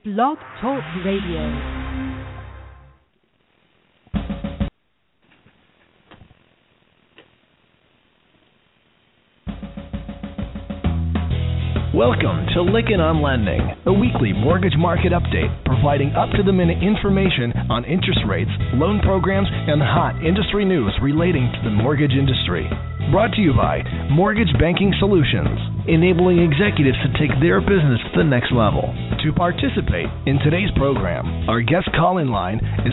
Blog Talk Radio. Welcome to Lykken on Lending, a weekly mortgage market update providing up-to-the-minute information on interest rates, loan programs, and hot industry news relating to the mortgage industry. Brought to you by Mortgage Banking Solutions, enabling executives to take their business to the next level. To participate in today's program, our guest call-in line is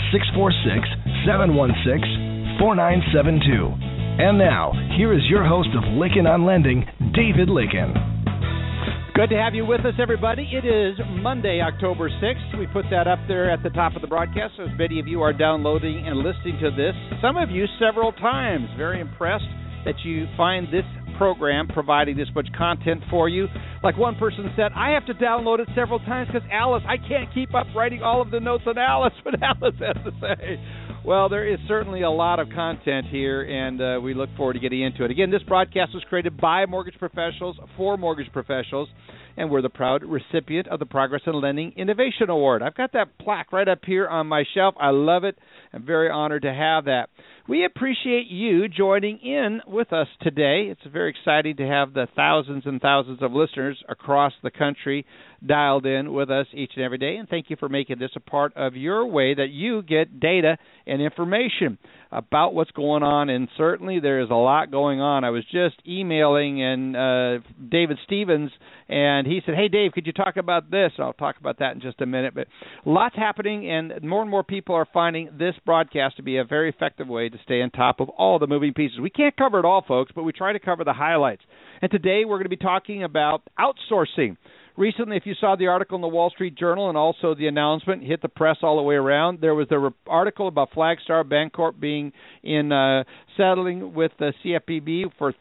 646-716-4972. And now, here is your host of Lykken on Lending, David Lykken. Good to have you with us, everybody. It is Monday, October 6th. We put that up there at the top of the broadcast, so as many of you are downloading and listening to this. Some of you several times. Very impressed that you find this program providing this much content for you. Like one person said, I have to download it several times because Alice, I can't keep up writing all of the notes on Alice, what Alice has to say. Well, there is certainly a lot of content here, and we look forward to getting into it. Again, this broadcast was created by mortgage professionals for mortgage professionals, and we're the proud recipient of the Progress in Lending Innovation Award. I've got that plaque right up here on my shelf. I love it. I'm very honored to have that. We appreciate you joining in with us today. It's very exciting to have the thousands and thousands of listeners across the country dialed in with us each and every day, and thank you for making this a part of your way that you get data and information about what's going on, and certainly there is a lot going on. I was just emailing David Stevens, and he said, hey, Dave, could you talk about this? I'll talk about that in just a minute, but lots happening, and more people are finding this broadcast to be a very effective way to stay on top of all the moving pieces. We can't cover it all, folks, but we try to cover the highlights. And today we're going to be talking about outsourcing. Recently, if you saw the article in the Wall Street Journal and also the announcement hit the press all the way around, there was the article about Flagstar Bancorp being in settling with the CFPB for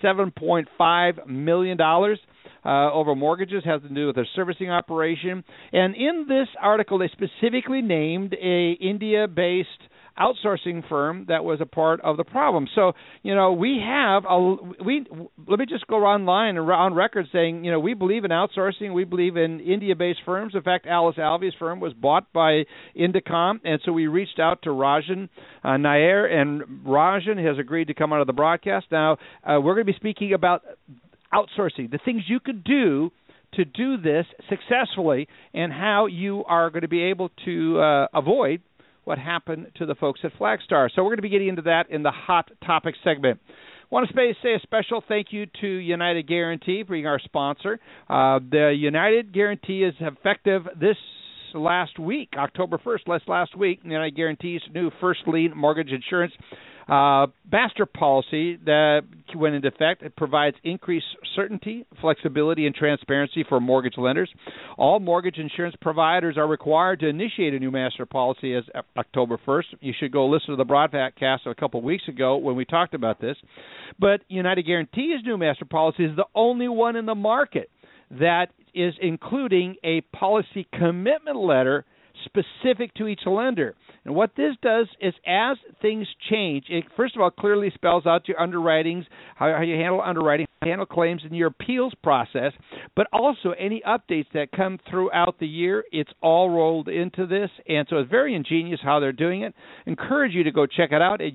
$37.5 million over mortgages, has to do with their servicing operation. And in this article, they specifically named a India-based outsourcing firm that was a part of the problem. So, let me just go online and on record saying, we believe in outsourcing. We believe in India-based firms. In fact, Alice Alvey's firm was bought by Indicom, and so we reached out to Rajan Nair, and Rajan has agreed to come out of the broadcast. Now, we're going to be speaking about outsourcing, the things you could do to do this successfully, and how you are going to be able to avoid what happened to the folks at Flagstar. So we're going to be getting into that in the Hot Topic segment. I want to say a special thank you to United Guarantee for being our sponsor. The United Guarantee is effective this last week, October 1st, last week. United Guarantee's new first lien mortgage insurance master policy that went into effect. It provides increased certainty, flexibility, and transparency for mortgage lenders. All mortgage insurance providers are required to initiate a new master policy as of October 1st. You should go listen to the broadcast a couple of weeks ago when we talked about this. But United Guarantee's new master policy is the only one in the market that is including a policy commitment letter specific to each lender. And what this does is, as things change, it first of all clearly spells out your underwritings, how you handle underwriting, how you handle claims in your appeals process, but also any updates that come throughout the year. It's all rolled into this, and so it's very ingenious how they're doing it. Encourage you to go check it out at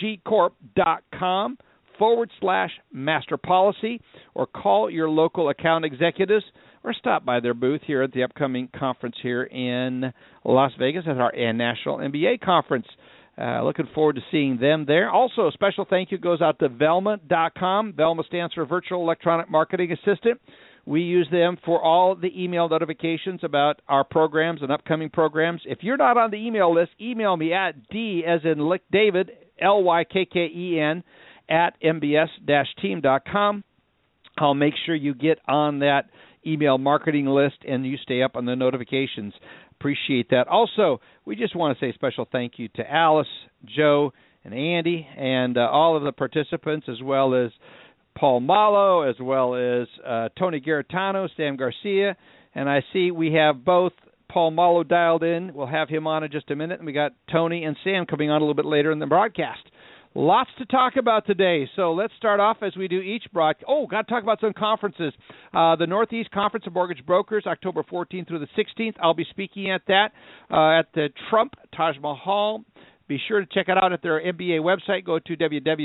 ugcorp.com/master policy, or call your local account executives, or stop by their booth here at the upcoming conference here in Las Vegas at our National MBA Conference. Looking forward to seeing them there. Also, a special thank you goes out to Velma.com. Velma stands for Virtual Electronic Marketing Assistant. We use them for all the email notifications about our programs and upcoming programs. If you're not on the email list, email me at D as in David, Lykken, at mbs-team.com. I'll make sure you get on that email marketing list and you stay up on the notifications. Appreciate that. Also, we just want to say a special thank you to Alice, Joe, and Andy, and all of the participants, as well as Paul Malo, as well as Tony Garitano, Sam Garcia. And I see we have both Paul Malo dialed in. We'll have him on in just a minute. And we got Tony and Sam coming on a little bit later in the broadcast. Lots to talk about today, so let's start off as we do each broadcast. Oh, got to talk about some conferences. The Northeast Conference of Mortgage Brokers, October 14th through the 16th. I'll be speaking at that at the Trump Taj Mahal. Be sure to check it out at their MBA website. Go to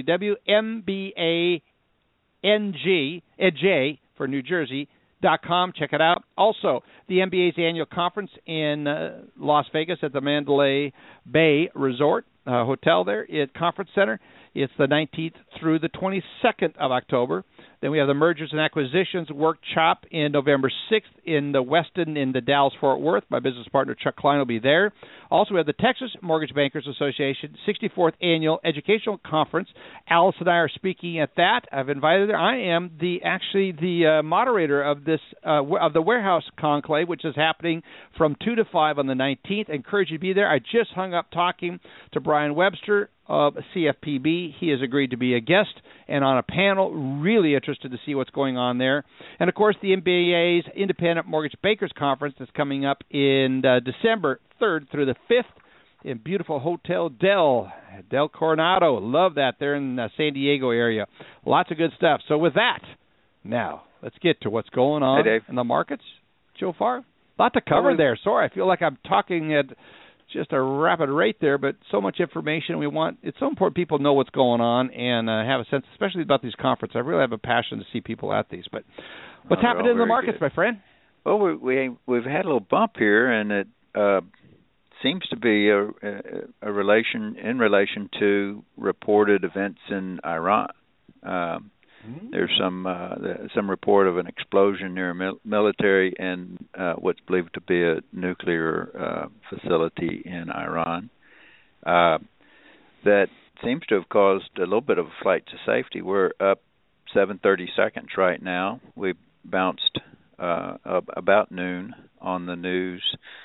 www.mbang.j for New Jersey.com. Check it out. Also, the MBA's annual conference in Las Vegas at the Mandalay Bay Resort Hotel there at Conference Center. It's the 19th through the 22nd of October. Then we have the Mergers and Acquisitions Workshop in November 6th in the Westin in the Dallas-Fort Worth. My business partner, Chuck Klein, will be there. Also, we have the Texas Mortgage Bankers Association 64th Annual Educational Conference. Alice and I are speaking at that. I've invited her. I am the moderator of this of the Warehouse Conclave, which is happening from 2 to 5 on the 19th. I encourage you to be there. I just hung up talking to Brian Webster of CFPB. He has agreed to be a guest and on a panel. Really interested to see what's going on there. And, of course, the MBA's Independent Mortgage Bankers Conference is coming up in December 3rd through the 5th in beautiful Hotel Del Coronado. Love that. They're in the San Diego area. Lots of good stuff. So with that, now let's get to what's going on in the markets. Joe Farr, a lot to cover there. Sorry, I feel like I'm talking at just a rapid rate there, but so much information we want. It's so important people know what's going on and have a sense, especially about these conferences. I really have a passion to see people at these. But what's happened in the markets, my friend? Well, we've had a little bump here, and it seems to be a relation to reported events in Iran. There's some report of an explosion near a military and what's believed to be a nuclear facility in Iran that seems to have caused a little bit of a flight to safety. We're up 7/30 seconds right now. We bounced about noon on the news,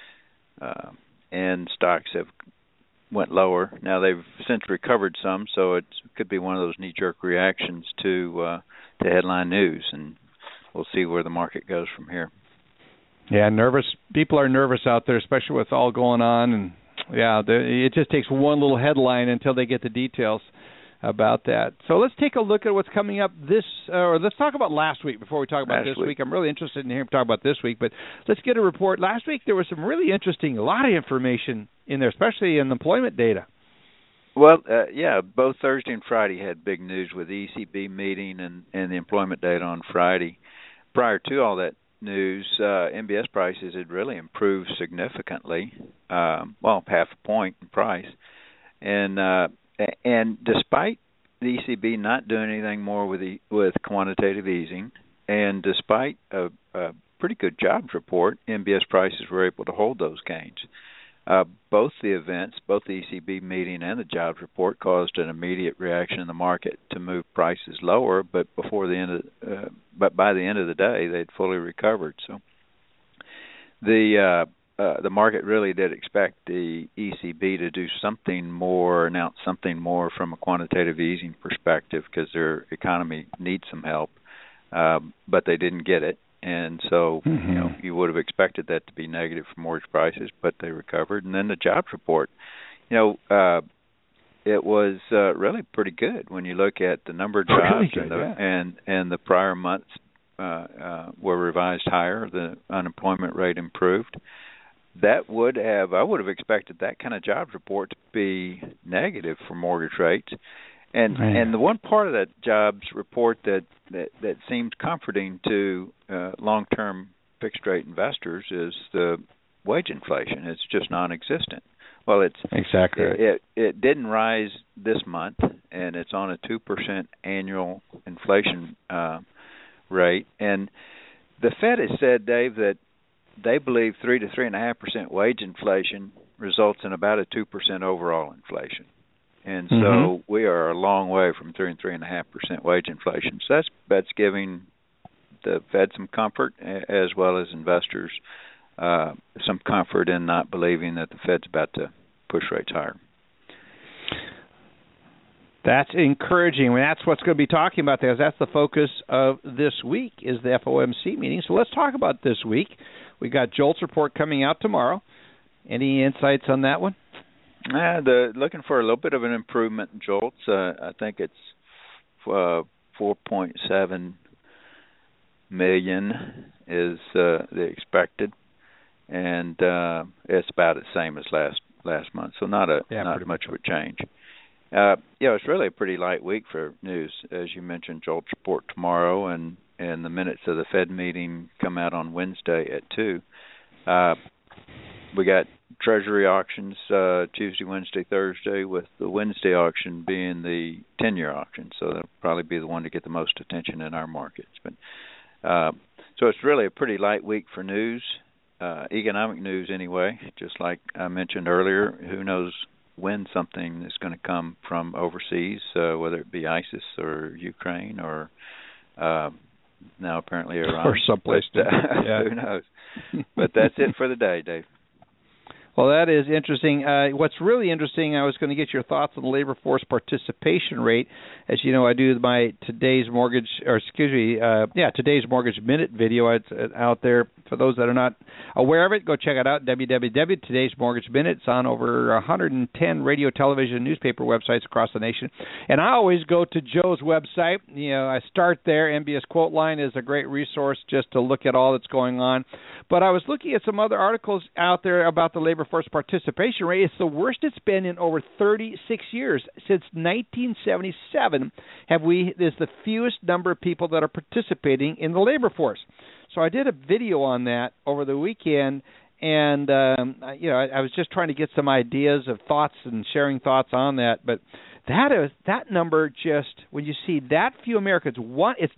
and stocks have went lower. Now they've since recovered some, so it could be one of those knee-jerk reactions to headline news, and we'll see where the market goes from here. Yeah, nervous. People are nervous out there, especially with all going on, and it just takes one little headline until they get the details about that. So let's take a look at what's coming up let's talk about last week before we talk about this week. I'm really interested in hearing talk about this week, but let's get a report. Last week there was some really interesting, a lot of information in there, especially in employment data. Well, both Thursday and Friday had big news with the ECB meeting and the employment data on Friday. Prior to all that news, MBS prices had really improved significantly, half a point in price. And despite the ECB not doing anything more with quantitative easing, and despite a pretty good jobs report, MBS prices were able to hold those gains. Both the events, both the ECB meeting and the jobs report, caused an immediate reaction in the market to move prices lower. But by the end of the day, they'd fully recovered. So the market really did expect the ECB to do something more, announce something more from a quantitative easing perspective, because their economy needs some help, but they didn't get it. And so, you would have expected that to be negative for mortgage prices, but they recovered. And then the jobs report, it was really pretty good when you look at the number of jobs and the prior months were revised higher. The unemployment rate improved. I would have expected that kind of jobs report to be negative for mortgage rates. And the one part of that jobs report that seemed comforting to long-term fixed-rate investors is the wage inflation. It's just non-existent. Well, it's exactly right. It didn't rise this month, and it's on a 2% annual inflation rate. And the Fed has said, Dave, that they believe 3 to 3.5% wage inflation results in about a 2% overall inflation. And so we are a long way from 3 and 3.5% wage inflation. So that's giving the Fed some comfort, as well as investors some comfort in not believing that the Fed's about to push rates higher. That's encouraging. I mean, that's what's going to be talking about there. That's the focus of this week is the FOMC meeting. So let's talk about this week. We got JOLTS report coming out tomorrow. Any insights on that one? Looking for a little bit of an improvement in JOLTS. I think it's 4.7 million is the expected, and it's about the same as last month. So not much of a change. It's really a pretty light week for news. As you mentioned, JOLTS report tomorrow, and the minutes of the Fed meeting come out on Wednesday at 2. We got Treasury auctions Tuesday, Wednesday, Thursday, with the Wednesday auction being the 10-year auction. So that'll probably be the one to get the most attention in our markets. But so it's really a pretty light week for news, economic news anyway. Just like I mentioned earlier, who knows when something is going to come from overseas, whether it be ISIS or Ukraine or now apparently Iran. Or someplace. Who knows? But that's it for the day, Dave. Well, that is interesting. What's really interesting, I was going to get your thoughts on the labor force participation rate. As you know, I do my today's mortgage minute video. It's out there. For those that are not aware of it, go check it out, Today's Mortgage Minute. It's on over 110 radio, television, newspaper websites across the nation. And I always go to Joe's website. I start there. MBS Quote Line is a great resource just to look at all that's going on. But I was looking at some other articles out there about the labor force participation rate. It's the worst it's been in over 36 years. Since 1977, there's the fewest number of people that are participating in the labor force. So I did a video on that over the weekend, and I was just trying to get some ideas of thoughts and sharing thoughts on that. But that number, just when you see that few Americans, it's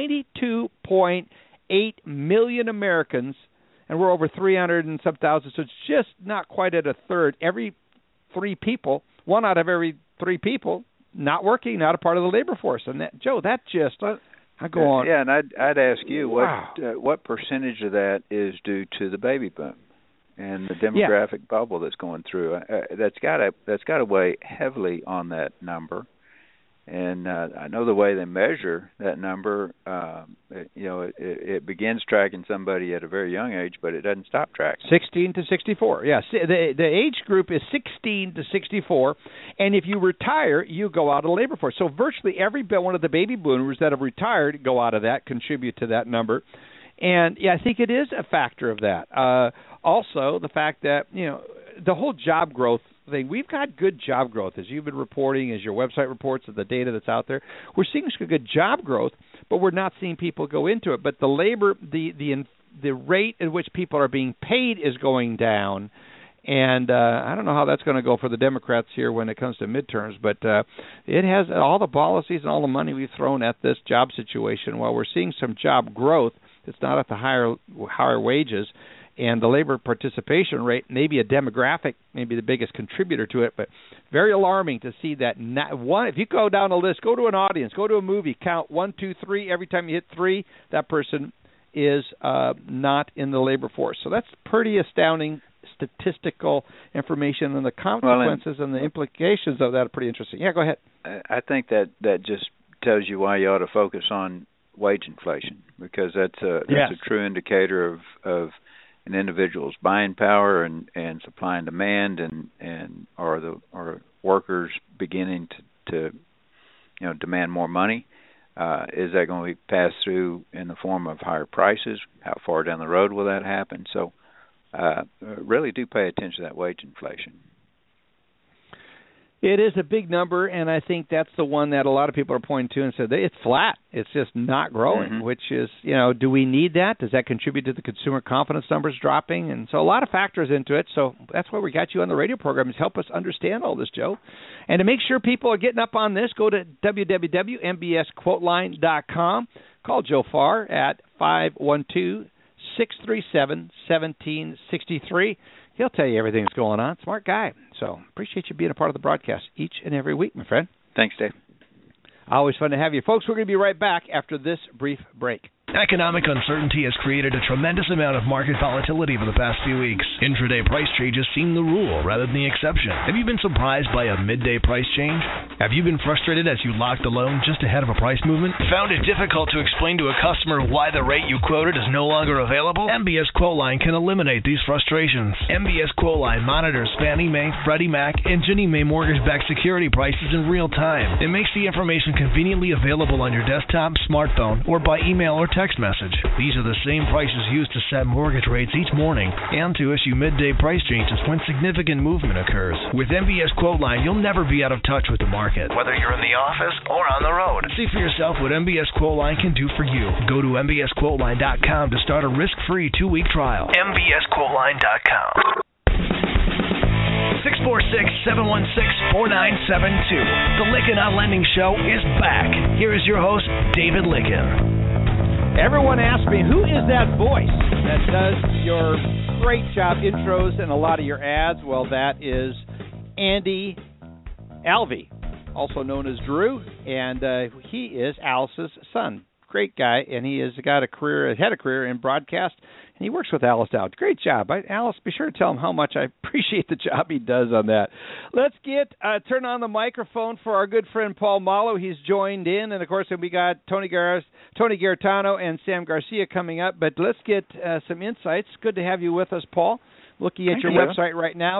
92.8 million Americans, and we're over 300 and some thousand, so it's just not quite at a third. Every 3 people, 1 out of every 3 people, not working, not a part of the labor force. And that, Joe, that just I go on. Yeah, and I'd ask you what percentage of that is due to the baby boom and the demographic bubble that's going through. That's got to weigh heavily on that number. And I know the way they measure that number. It begins tracking somebody at a very young age, but it doesn't stop tracking. 16 to 64. Yeah, the age group is 16 to 64, and if you retire, you go out of the labor force. So virtually every one of the baby boomers that have retired go out of that, contribute to that number. And I think it is a factor of that. Also, the fact that the whole job growth thing. We've got good job growth, as you've been reporting, as your website reports, of the data that's out there. We're seeing good job growth, but we're not seeing people go into it. But the labor, the rate at which people are being paid is going down, and I don't know how that's going to go for the Democrats here when it comes to midterms. But it has all the policies and all the money we've thrown at this job situation. While we're seeing some job growth, it's not at the higher wages. And the labor participation rate, maybe a demographic, maybe the biggest contributor to it, but very alarming to see that. If you go down a list, go to an audience, go to a movie, count 1, 2, 3. Every time you hit 3, that person is not in the labor force. So that's pretty astounding statistical information, and the consequences and the implications of that are pretty interesting. Yeah, go ahead. I think that just tells you why you ought to focus on wage inflation, because that's a true indicator of an individual's buying power and supply and demand, and are workers beginning to demand more money? Is that going to be passed through in the form of higher prices? How far down the road will that happen? So really do pay attention to that wage inflation. It is a big number, and I think that's the one that a lot of people are pointing to and said it's flat. It's just not growing, which is, do we need that? Does that contribute to the consumer confidence numbers dropping? And so a lot of factors into it. So that's why we got you on the radio program, is help us understand all this, Joe. And to make sure people are getting up on this, go to www.mbsquoteline.com. Call Joe Farr at 512-637-1763. He'll tell you everything that's going on. Smart guy. So appreciate you being a part of the broadcast each and every week, my friend. Thanks, Dave. Always fun to have you. Folks, we're going to be right back after this brief break. Economic uncertainty has created a tremendous amount of market volatility over the past few weeks. Intraday price changes seem the rule rather than the exception. Have you been surprised by a midday price change? Have you been frustrated as you locked the loan just ahead of a price movement? Found it difficult to explain to a customer why the rate you quoted is no longer available? MBS QuoteLine can eliminate these frustrations. MBS QuoteLine monitors Fannie Mae, Freddie Mac, and Ginnie Mae mortgage-backed security prices in real time. It makes the information conveniently available on your desktop, smartphone, or by email or text message. These are the same prices used to set mortgage rates each morning and to issue midday price changes when significant movement occurs. With MBS QuoteLine, you'll never be out of touch with the market, whether you're in the office or on the road. See for yourself what MBS QuoteLine can do for you. Go to MBSQuoteLine.com to start a risk-free 2-week trial. MBSQuoteLine.com. 646-716-4972. The Lykken on Lending Show is back. Here is your host, David Lykken. Everyone asks me, who is that voice that does your great job intros and a lot of your ads? Well, that is Andy Alvey, also known as Drew, and he is Alice's son. Great guy, and he has had a career in broadcast, and he works with Alice now. Great job. Alice, be sure to tell him how much I appreciate the job he does on that. Let's turn on the microphone for our good friend Paul Malo. He's joined in, and, of course, we got Tony Garitano and Sam Garcia coming up. But let's get some insights. Good to have you with us, Paul. Looking at your website right now,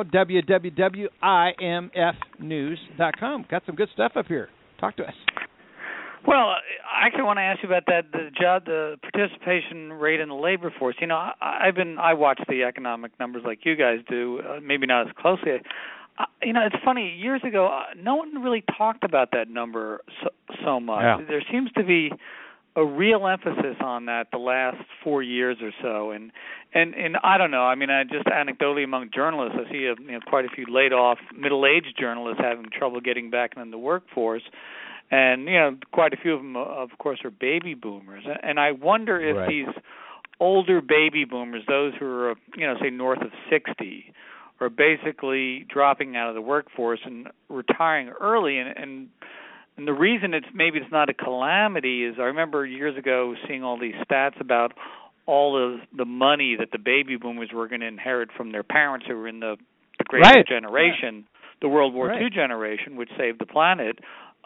www.imfnews.com. Got some good stuff up here. Talk to us. Well, I actually want to ask you about that, the participation rate in the labor force. You know, I watch the economic numbers like you guys do, maybe not as closely. It's funny. Years ago, no one really talked about that number so much. Yeah. There seems to be a real emphasis on that the last 4 years or so, and I don't know. I mean, just anecdotally among journalists, I see quite a few laid off middle-aged journalists having trouble getting back into the workforce. And, quite a few of them, of course, are baby boomers. And I wonder if these older baby boomers, those who are, say north of 60, are basically dropping out of the workforce and retiring early. And the reason it's not a calamity is I remember years ago seeing all these stats about all of the money that the baby boomers were going to inherit from their parents who were in the Great Generation, the World War II generation, which saved the planet.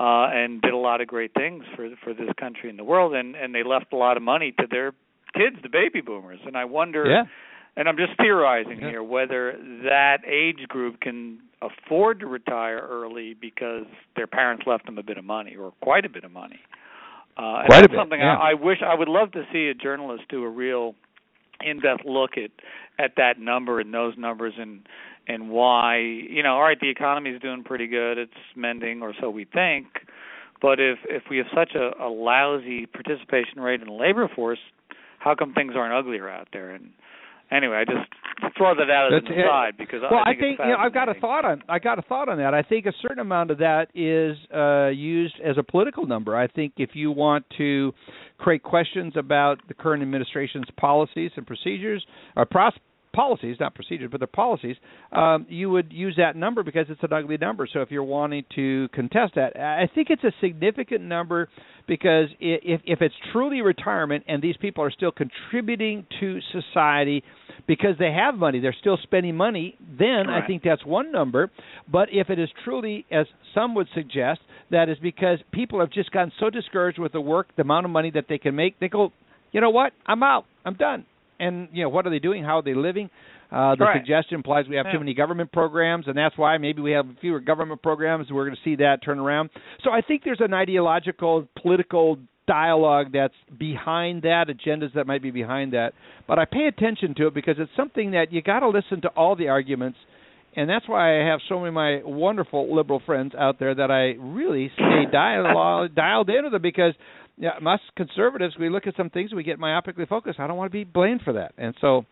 And did a lot of great things for this country and the world, and they left a lot of money to their kids, the baby boomers. And I wonder, and I'm just theorizing here, whether that age group can afford to retire early because their parents left them a bit of money, or quite a bit of money. And that's something I would love to see a journalist do a real in-depth look at that number and those numbers and why, all right, the economy is doing pretty good, it's mending, or so we think, but if we have such a lousy participation rate in the labor force, how come things aren't uglier out there? And anyway, I just throw that out as an aside because I think I've got a thought on that. I think a certain amount of that is used as a political number. I think if you want to create questions about the current administration's policies and procedures, or policies, not procedures, but the policies, you would use that number because it's an ugly number. So if you're wanting to contest that, I think it's a significant number because if it's truly retirement and these people are still contributing to society because they have money, they're still spending money, then I think that's one number. But if it is truly, as some would suggest, that is because people have just gotten so discouraged with the work, the amount of money that they can make, they go, you know what, I'm out, I'm done. And, what are they doing? How are they living? The suggestion implies we have too many government programs, and that's why maybe we have fewer government programs. We're going to see that turn around. So I think there's an ideological, political dialogue that's behind that, agendas that might be behind that. But I pay attention to it because it's something that you got to listen to all the arguments, and that's why I have so many of my wonderful liberal friends out there that I really stay dialed into them because – us conservatives, we look at some things, we get myopically focused. I don't want to be blamed for that. And so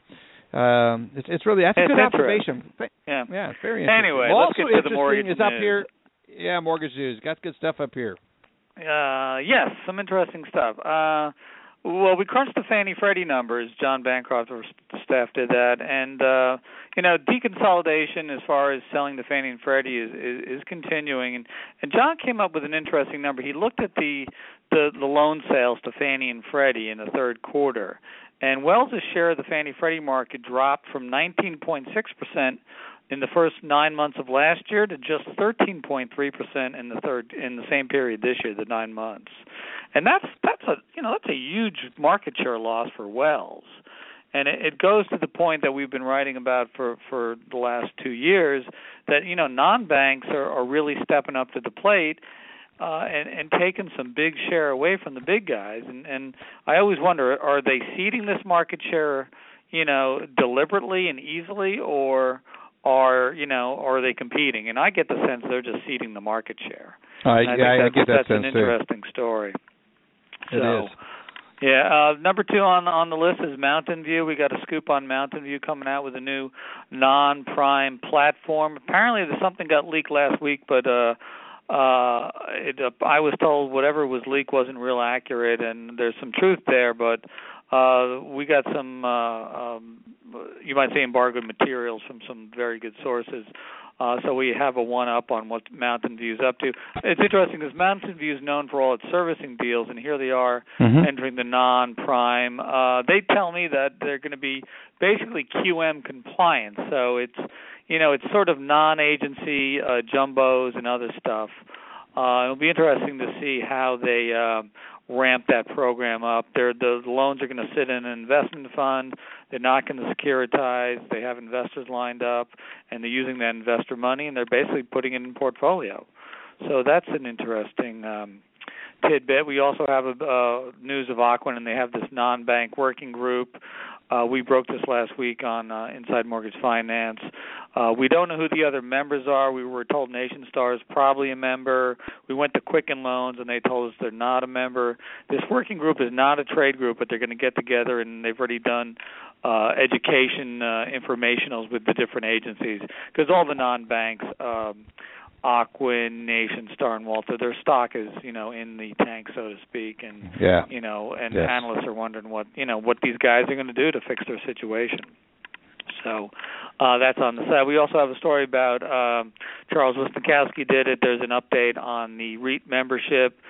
it's really, that's a good observation. Yeah, it's very interesting. Anyway, let's get to the mortgage news. Up here. Yeah, mortgage news. Got good stuff up here. Yes, some interesting stuff. Well, we crunched the Fannie Freddie numbers. John Bancroft, our staff, did that. And, deconsolidation as far as selling the Fannie and Freddie is continuing. And John came up with an interesting number. He looked at the the loan sales to Fannie and Freddie in the third quarter. And Wells' share of the Fannie-Freddie market dropped from 19.6% in the first 9 months of last year to just 13.3% in the same period this year, the 9 months. And that's a huge market share loss for Wells. And it goes to the point that we've been writing about for the last 2 years that, non-banks are really stepping up to the plate and taking some big share away from the big guys. And I always wonder, are they ceding this market share, deliberately and easily, or are they competing? And I get the sense they're just ceding the market share. I get that that's sense an interesting story. It is. Yeah, number 2 on the list is Mountain View. We got a scoop on Mountain View coming out with a new non-prime platform. Apparently, something got leaked last week, but I was told whatever was leaked wasn't real accurate, and there's some truth there. But we got some, you might say, embargoed materials from some very good sources. So we have a one-up on what Mountain View's up to. It's interesting because Mountain View is known for all its servicing deals, and here they are entering the non-prime. They tell me that they're going to be basically QM compliant. So it's sort of non-agency jumbos and other stuff. It'll be interesting to see how they ramp that program up. The loans are going to sit in an investment fund. They're not going to securitize. They have investors lined up, and they're using that investor money, and they're basically putting it in portfolio. So that's an interesting tidbit. We also have news of Ocwen, and they have this non-bank working group. We broke this last week on Inside Mortgage Finance. We don't know who the other members are. We were told Nation Star is probably a member. We went to Quicken Loans, and they told us they're not a member. This working group is not a trade group, but they're going to get together, and they've already done education informationals with the different agencies, because all the non-banks, Ocwen, Nation, Star, and Walter, their stock is, in the tank, so to speak, and analysts are wondering what these guys are going to do to fix their situation. So that's on the side. We also have a story about Charles Wisnikowski did it. There's an update on the REIT membership,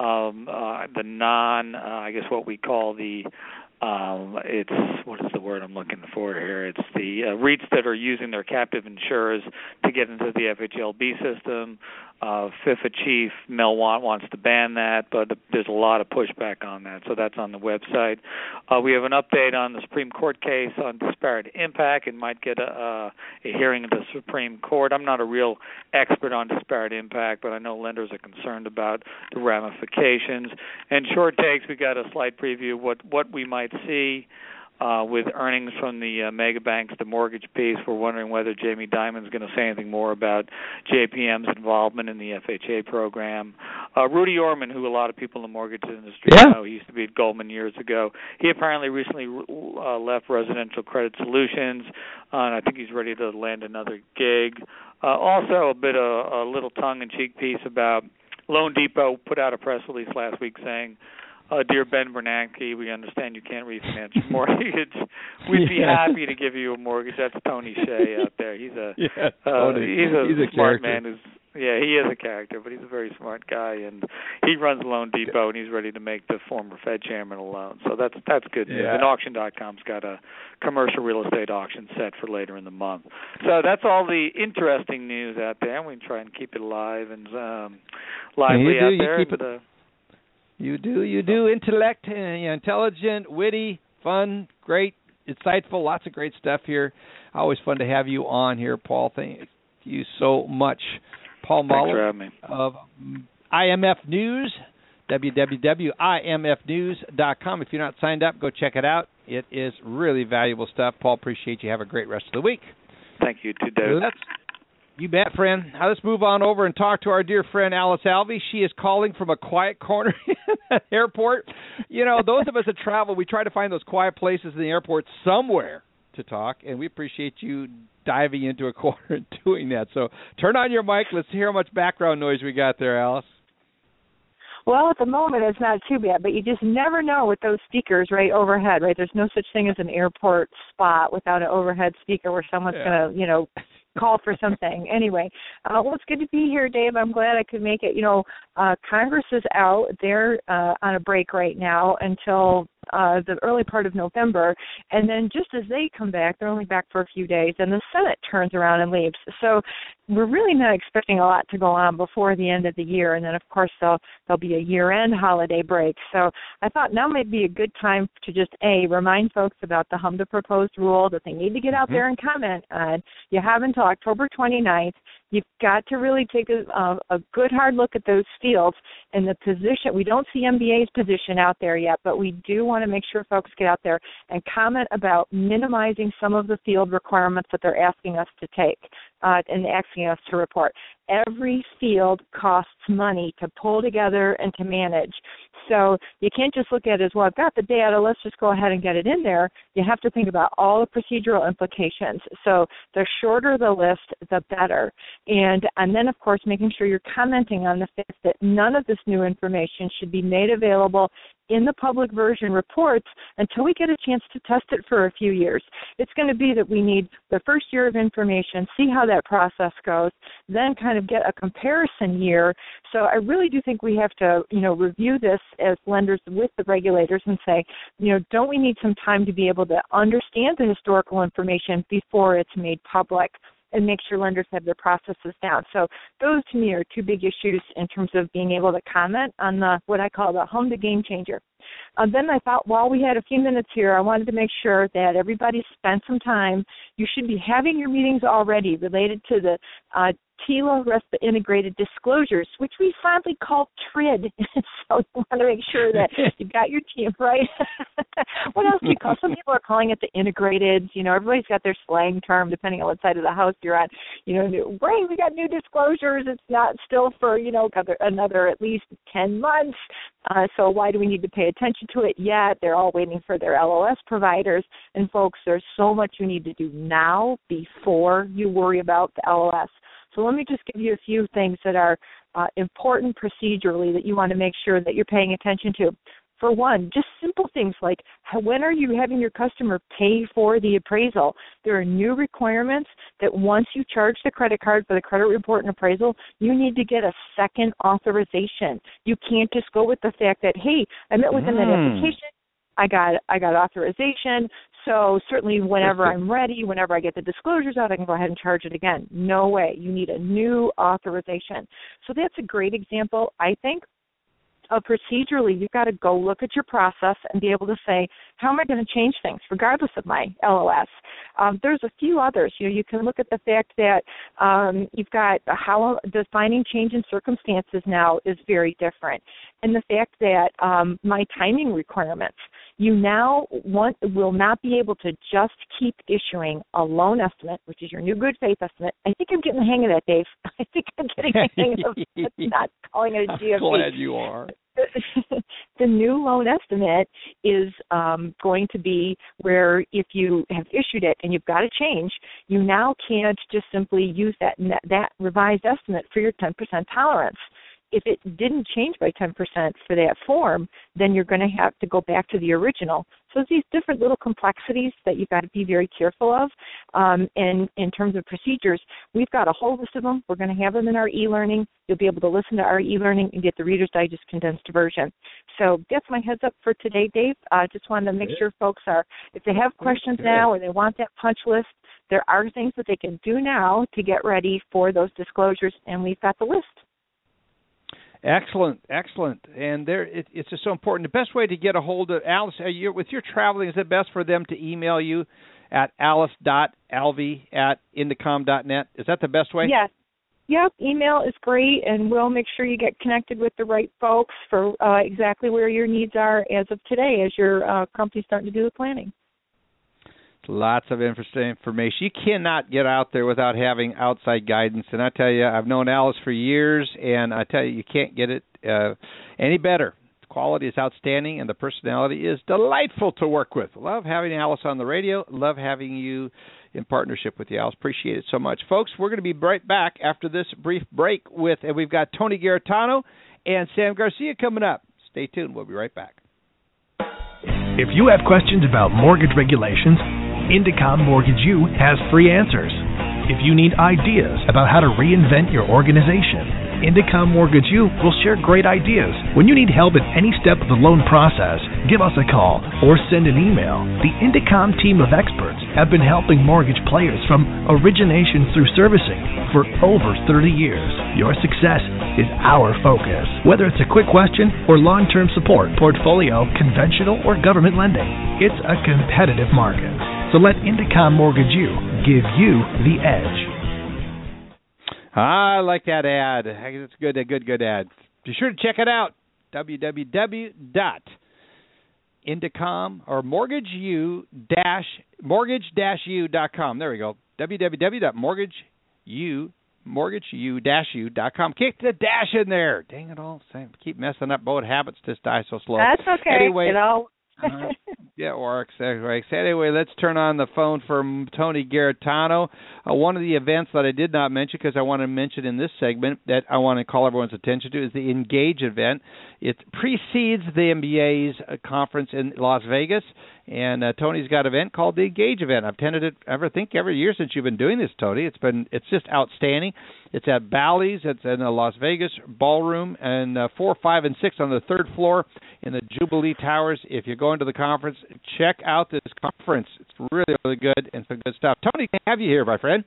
I guess what we call the what is the word I'm looking for here? It's the REITs that are using their captive insurers to get into the FHLB system. FIFA chief Mel Watt wants to ban that, but there's a lot of pushback on that, so that's on the website. We have an update on the Supreme Court case on disparate impact. It might get a hearing in the Supreme Court. I'm not a real expert on disparate impact, but I know lenders are concerned about the ramifications. And short takes, we got a slight preview of what we might see with earnings from the mega banks, the mortgage piece. We're wondering whether Jamie Dimon's going to say anything more about JPM's involvement in the FHA program. Rudy Orman, who a lot of people in the mortgage industry know, he used to be at Goldman years ago. He apparently recently left Residential Credit Solutions, and I think he's ready to land another gig. Also, a little tongue-in-cheek piece about Loan Depot put out a press release last week saying, Dear Ben Bernanke, we understand you can't refinance your mortgage. We'd be happy to give you a mortgage. That's Tony Shea out there. He's a smart character. man. He is a character, but he's a very smart guy, and he runs Loan Depot, and he's ready to make the former Fed chairman a loan. So that's good news. And Auction.com's got a commercial real estate auction set for later in the month. So that's all the interesting news out there, and we try and keep it alive and lively out there. You do. Intellect, intelligent, witty, fun, great, insightful, lots of great stuff here. Always fun to have you on here, Paul. Thank you so much. Paul Muller of IMF News, www.imfnews.com. If you're not signed up, go check it out. It is really valuable stuff. Paul, appreciate you. Have a great rest of the week. Thank you, too, David. You bet, friend. Now let's move on over and talk to our dear friend Alice Alvey. She is calling from a quiet corner in the airport. Those of us that travel, we try to find those quiet places in the airport somewhere to talk, and we appreciate you diving into a corner and doing that. So turn on your mic. Let's hear how much background noise we got there, Alice. Well, at the moment, it's not too bad, but you just never know with those speakers right overhead, right? There's no such thing as an airport spot without an overhead speaker where someone's going to, call for something. Anyway, well, it's good to be here, Dave. I'm glad I could make it. Congress is out. They're on a break right now until the early part of November, and then just as they come back, they're only back for a few days, and the Senate turns around and leaves. So we're really not expecting a lot to go on before the end of the year, and then, of course, there'll be a year-end holiday break. So I thought now might be a good time to just, remind folks about the HMDA proposed rule that they need to get out there and comment on. You have until October 29th. You've got to really take a good hard look at those fields and the position. We don't see MBA's position out there yet, but we do want to make sure folks get out there and comment about minimizing some of the field requirements that they're asking us to take and asking us to report. Every field costs money to pull together and to manage. So you can't just look at it as, well, I've got the data, let's just go ahead and get it in there. You have to think about all the procedural implications. So the shorter the list, the better. And then, of course, making sure you're commenting on the fact that none of this new information should be made available in the public version reports until we get a chance to test it for a few years. It's going to be that we need the first year of information, see how that process goes, then kind of get a comparison year. So I really do think we have to, review this as lenders with the regulators and say, don't we need some time to be able to understand the historical information before it's made public, and make sure lenders have their processes down. So those, to me, are two big issues in terms of being able to comment on what I call the HMDA game changer. Then I thought, while we had a few minutes here, I wanted to make sure that everybody spent some time. You should be having your meetings already related to the TILA RESPA integrated disclosures, which we fondly call TRID. So you want to make sure that you've got your team right. What else do you call? Some people are calling it the integrated. Everybody's got their slang term depending on what side of the house you're on. Great, we got new disclosures. It's not still for another at least 10 months. So why do we need to pay attention to it yet? They're all waiting for their LOS providers. And folks, there's so much you need to do now before you worry about the LOS. So let me just give you a few things that are important procedurally that you want to make sure that you're paying attention to. For one, just simple things like, when are you having your customer pay for the appraisal? There are new requirements that once you charge the credit card for the credit report and appraisal, you need to get a second authorization. You can't just go with the fact that, hey, I met with them at application, I got authorization, so certainly whenever I'm ready, whenever I get the disclosures out, I can go ahead and charge it again. No way. You need a new authorization. So that's a great example, I think. Procedurally, you've got to go look at your process and be able to say, how am I going to change things regardless of my LOS? There's a few others. You can look at the fact that you've got how defining change in circumstances now is very different. And the fact that my timing requirements, you now will not be able to just keep issuing a loan estimate, which is your new good faith estimate. I think I'm getting the hang of that, Dave. I think I'm getting the hang of not calling it a GFE. I'm glad you are. The new loan estimate is going to be where if you have issued it and you've got a change, you now can't just simply use that revised estimate for your 10% tolerance. If it didn't change by 10% for that form, then you're going to have to go back to the original. So these different little complexities that you've got to be very careful of. And in terms of procedures, we've got a whole list of them. We're going to have them in our e-learning. You'll be able to listen to our e-learning and get the Reader's Digest condensed version. So that's my heads up for today, Dave. I just wanted to make sure folks if they have questions now or they want that punch list, there are things that they can do now to get ready for those disclosures, and we've got the list. Excellent. And it's just so important. The best way to get a hold of Alice, with your traveling, is it best for them to email you at alice.alvey@indicom.net? Is that the best way? Yes. Yep, email is great, and we'll make sure you get connected with the right folks for exactly where your needs are as of today as your company's starting to do the planning. Lots of interesting information. You cannot get out there without having outside guidance. And I tell you, I've known Alice for years, and I tell you can't get it any better. The quality is outstanding, and the personality is delightful to work with. Love having Alice on the radio. Love having you in partnership with you, Alice. Appreciate it so much. Folks, we're going to be right back after this brief break and we've got Tony Garitano and Sam Garcia coming up. Stay tuned. We'll be right back. If you have questions about mortgage regulations, Indicom Mortgage U has free answers. If you need ideas about how to reinvent your organization, Indicom Mortgage U will share great ideas. When you need help at any step of the loan process, give us a call or send an email. The Indicom team of experts have been helping mortgage players from origination through servicing for over 30 years. Your success is our focus. Whether it's a quick question or long-term support, portfolio, conventional, or government lending, it's a competitive market. So let Indicom Mortgage U give you the edge. I like that ad. It's good ad. Be sure to check it out. www.indicom or mortgage-u.com. There we go. www.mortgageu.com. Kick the dash in there. Dang it all. Keep messing up. Boat habits just die so slow. That's okay. Anyway, it works. Anyway, let's turn on the phone for Tony Garritano. One of the events that I did not mention, because I want to mention in this segment that I want to call everyone's attention to, is the Engage event. It precedes the MBA's conference in Las Vegas, and Tony's got an event called the Engage event. I've attended it every year since you've been doing this, Tony. It's just outstanding. It's at Bally's. It's in the Las Vegas Ballroom, and 4, 5, and 6 on the third floor in the Jubilee Towers. If you're going to the conference, check out this conference. It's really, really good and some good stuff. Tony, can I have you here, my friend?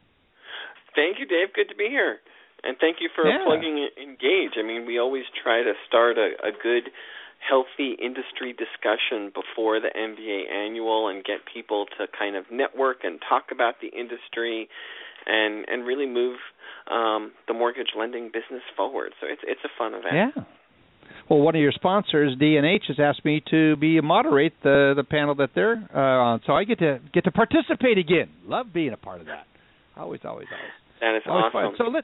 Thank you, Dave. Good to be here. And thank you for plugging Engage. I mean, we always try to start a good, healthy industry discussion before the MBA annual and get people to kind of network and talk about the industry and really move the mortgage lending business forward. So it's a fun event. Yeah. Well, one of your sponsors, D&H, has asked me to moderate the panel that they're on, so I get to participate again. Love being a part of that. Always. That is awesome. Fun. So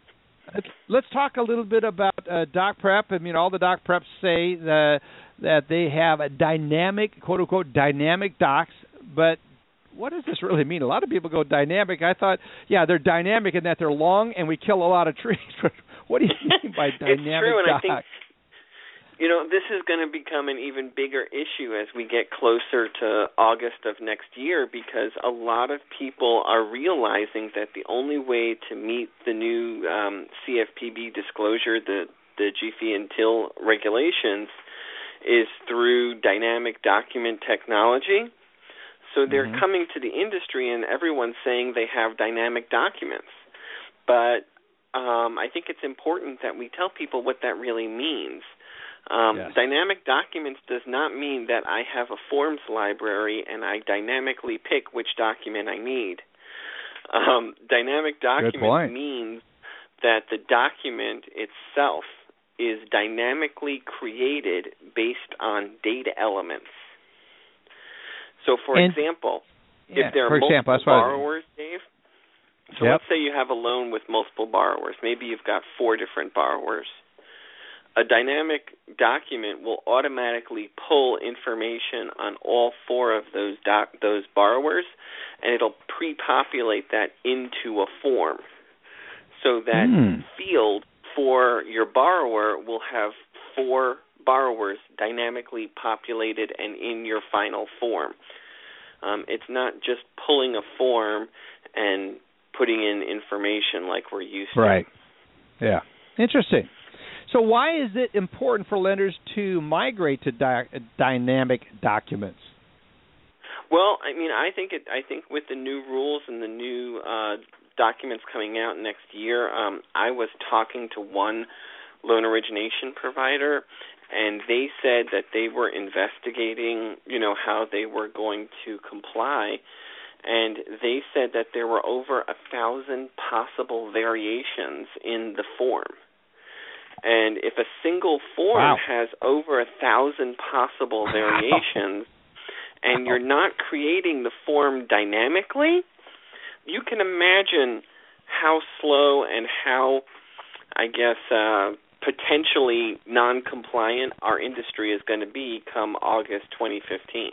let's talk a little bit about Doc Prep. I mean, all the Doc Preps say that they have a dynamic, quote unquote, dynamic docs, but what does this really mean? A lot of people go dynamic. I thought, they're dynamic in that they're long and we kill a lot of trees. But what do you mean by dynamic It's true, and docs? I think, this is going to become an even bigger issue as we get closer to August of next year, because a lot of people are realizing that the only way to meet the new CFPB disclosure, the GFI and TIL regulations, is through dynamic document technology. So they're coming to the industry and everyone's saying they have dynamic documents. But I think it's important that we tell people what that really means. Dynamic documents does not mean that I have a forms library and I dynamically pick which document I need. Dynamic document means that the document itself is dynamically created based on data elements. So, for example, if there are multiple borrowers, Dave, so let's say you have a loan with multiple borrowers. Maybe you've got 4 different borrowers. A dynamic document will automatically pull information on all 4 of those borrowers, and it'll pre-populate that into a form. So that field for your borrower will have 4 borrowers dynamically populated and in your final form. It's not just pulling a form and putting in information like we're used to. Right. Yeah. Interesting. So why is it important for lenders to migrate to dynamic documents? Well, I mean, I think with the new rules and the new documents coming out next year, I was talking to one loan origination provider, and they said that they were investigating, how they were going to comply, and they said that there were over 1,000 possible variations in the form. And if a single form has over 1,000 possible variations, and you're not creating the form dynamically, you can imagine how slow and how, potentially non-compliant our industry is going to be come August 2015.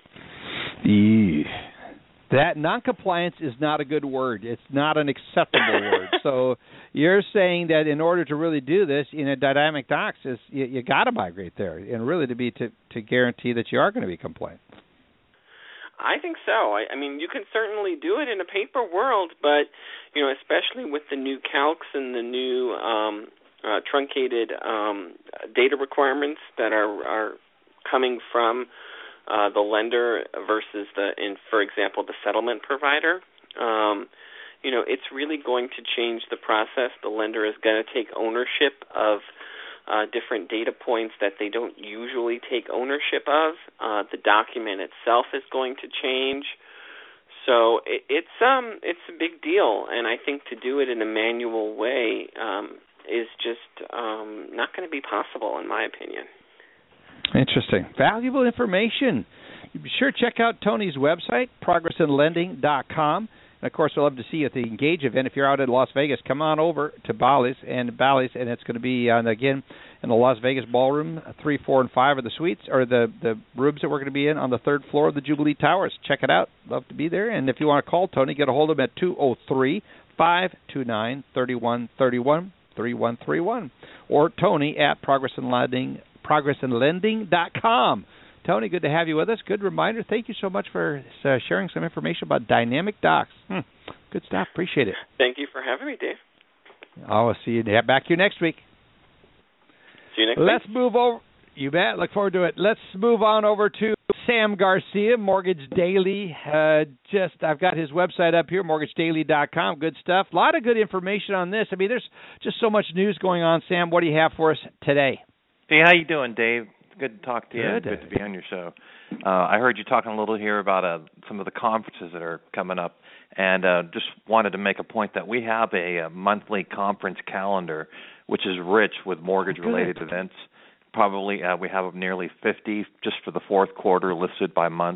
That non-compliance is not a good word. It's not an acceptable word. So you're saying that in order to really do this in a dynamic docs, you got to migrate there, and really to guarantee that you are going to be compliant. I think so. I mean, you can certainly do it in a paper world, but especially with the new calcs and the new truncated data requirements that are coming from the lender versus for example, the settlement provider. It's really going to change the process. The lender is going to take ownership of different data points that they don't usually take ownership of. The document itself is going to change. So it's a big deal, and I think to do it in a manual way is just not going to be possible, in my opinion. Interesting. Valuable information. Be sure to check out Tony's website, progressinlending.com. And, of course, we'd love to see you at the Engage event. If you're out in Las Vegas, come on over to Bally's, and it's going to be, again, in the Las Vegas Ballroom. 3, 4, and 5 are the suites, or the rooms that we're going to be in on the 3rd floor of the Jubilee Towers. Check it out. Love to be there. And if you want to call Tony, get a hold of him at 203-529-3131, 3131, or Tony at progressinlending.com. Tony, good to have you with us. Good reminder. Thank you so much for sharing some information about dynamic docs. Good stuff. Appreciate it. Thank you for having me, Dave. I'll see you back here next week. See you next Let's week. move over. You bet. Look forward to it. Let's move on over to Sam Garcia, Mortgage Daily. I've got his website up here, mortgagedaily.com. Good stuff. A lot of good information on this. I mean, there's just so much news going on. Sam, what do you have for us today? Hey, how you doing, Dave? Good to talk to you. Good. Good to be on your show. I heard you talking a little here about some of the conferences that are coming up, and just wanted to make a point that we have a monthly conference calendar, which is rich with mortgage-related events. Probably we have nearly 50 just for the fourth quarter listed by month.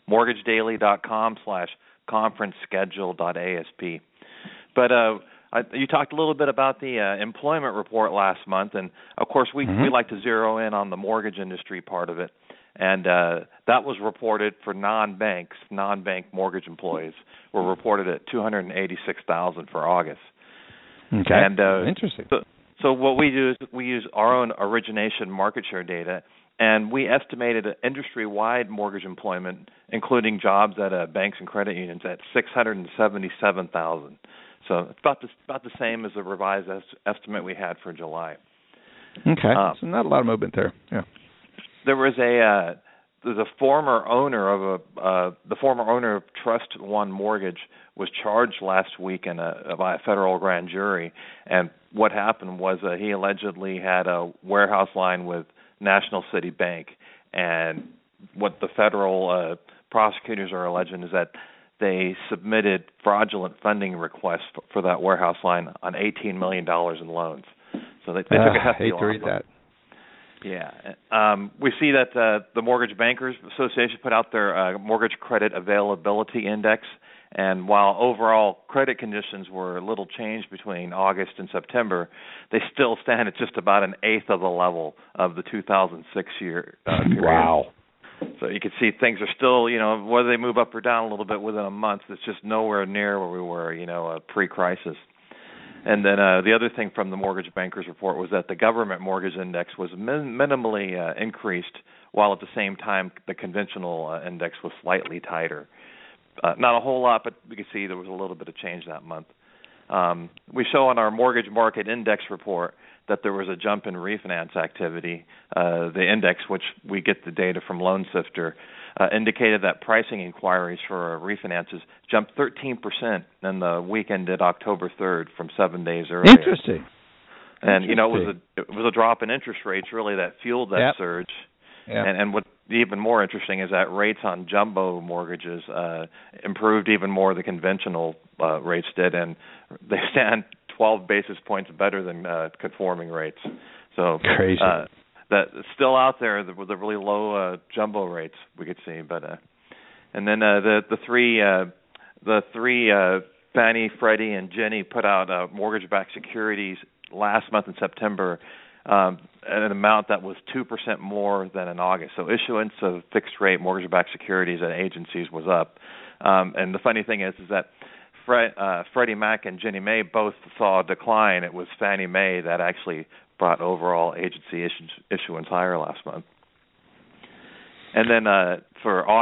mortgagedaily.com/conferenceschedule.asp. But you talked a little bit about the employment report last month, and of course we like to zero in on the mortgage industry part of it, and that was reported for non-bank mortgage employees were reported at 286,000 for August. Okay, and interesting. So what we do is we use our own origination market share data, and we estimated industry-wide mortgage employment, including jobs at banks and credit unions, at 677,000. So it's about the same as the revised estimate we had for July. Okay, so not a lot of movement there. Yeah, there was there's a former owner of the former owner of Trust One Mortgage was charged last week by a federal grand jury, and what happened was he allegedly had a warehouse line with National City Bank, and what the federal prosecutors are alleging is that they submitted fraudulent funding requests for that warehouse line on $18 million in loans. So they took a hefty loss. Hate to read that. Yeah. We see that the Mortgage Bankers Association put out their Mortgage Credit Availability Index, and while overall credit conditions were a little changed between August and September, they still stand at just about an eighth of the level of the 2006 year period. Wow. So you can see things are still, whether they move up or down a little bit within a month, it's just nowhere near where we were, pre-crisis. And then the other thing from the Mortgage Bankers report was that the government mortgage index was minimally increased, while at the same time the conventional index was slightly tighter. Not a whole lot, but we can see there was a little bit of change that month. We show on our mortgage market index report that there was a jump in refinance activity. The index, which we get the data from Loan Sifter, indicated that pricing inquiries for refinances jumped 13% in the week ended October 3rd from 7 days earlier. Interesting. And it was a drop in interest rates really that fueled that surge. Yep. And what even more interesting is that rates on jumbo mortgages improved even more than conventional rates did, and they stand 12 basis points better than conforming rates. So crazy. That still out there with the really low jumbo rates we could see, but and then the three Fannie, Freddie, and Ginnie put out mortgage-backed securities last month in September at an amount that was 2% more than in August. So issuance of fixed-rate mortgage-backed securities at agencies was up. And the funny thing is that Freddie Mac and Ginnie Mae both saw a decline. It was Fannie Mae that actually brought overall agency issuance higher last month. And then for August,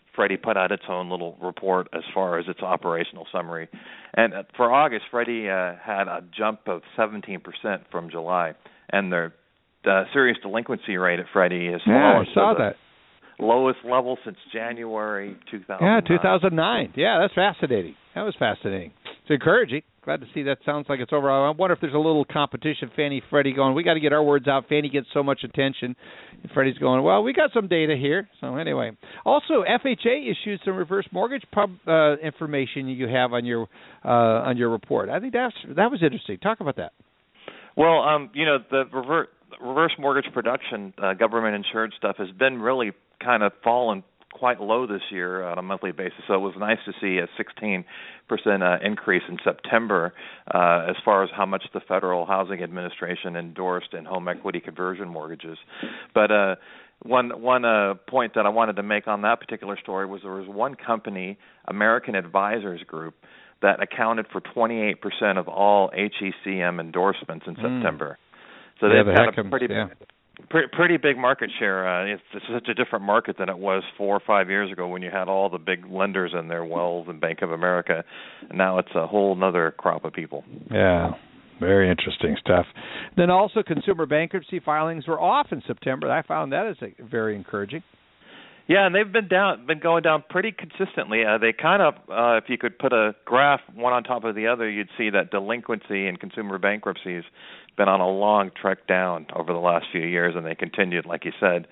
Freddie put out its own little report as far as its operational summary. And for August, Freddie had a jump of 17% from July. And their serious delinquency rate at Freddie is I saw that. Lowest level since January 2009. Yeah, 2009. Yeah, that's fascinating. That was fascinating. It's encouraging. Glad to see that. Sounds like it's over. I wonder if there's a little competition, Fannie, Freddie going, we got to get our words out. Fannie gets so much attention. And Freddie's going, well, we got some data here. So anyway. Also, FHA issued some reverse mortgage information you have on your report. I think that was interesting. Talk about that. Well, the reverse mortgage production, government insured stuff has been really kind of fallen quite low this year on a monthly basis. So it was nice to see a 16% increase in September as far as how much the Federal Housing Administration endorsed in home equity conversion mortgages. But one point that I wanted to make on that particular story was there was one company, American Advisors Group, that accounted for 28% of all HECM endorsements in September. So they've had a pretty big market share. It's such a different market than it was 4 or 5 years ago when you had all the big lenders in there, Wells and Bank of America. And now it's a whole other crop of people. Yeah, very interesting stuff. Then also consumer bankruptcy filings were off in September. I found that as very encouraging. Yeah, and they've been going down pretty consistently. They kind of, if you could put a graph one on top of the other, you'd see that delinquency in consumer bankruptcies been on a long trek down over the last few years, and they continued, like you said,